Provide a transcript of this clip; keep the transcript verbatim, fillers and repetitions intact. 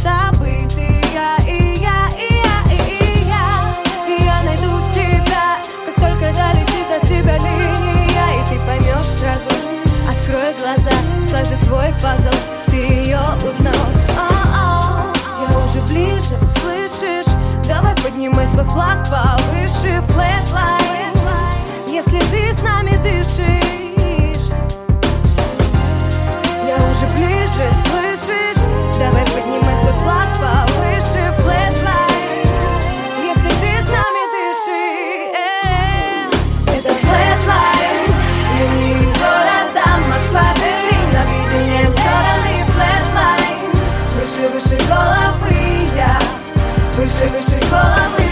события. И я, и я, и, и я, и я найду тебя, как только долетит от тебя линия. И ты поймешь сразу, открой глаза, сложи свой пазл, ты ее узнал. О-о, я уже ближе, слышишь? Давай поднимай свой флаг повыше, flatline, если ты с нами дышишь. Я уже ближе, слышишь? Давай поднимай свой флаг повыше, flatline, если ты с нами дышишь. Это flatline, линии города Москва, Берлин, объединяем стороны, flatline. Выше, выше головы я, выше, выше головы.